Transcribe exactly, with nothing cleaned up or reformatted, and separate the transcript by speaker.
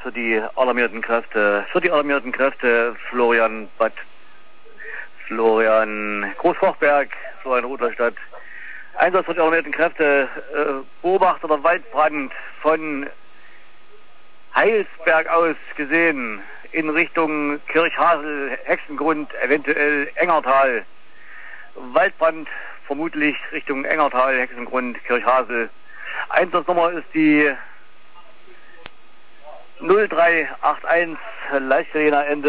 Speaker 1: für die alarmierten Kräfte, für die alarmierten Kräfte Florian Bad, Florian Großkochberg, Florian Rudlerstadt. Einsatz für die alarmierten Kräfte, äh, Beobachter der Waldbrand von Heilsberg aus gesehen in Richtung Kirchhasel, Hexengrund, eventuell Engertal. Waldbrand vermutlich Richtung Engertal, Hexengrund, Kirchhasel. Einsatznummer ist die null drei acht eins, Leichtsirene Ende.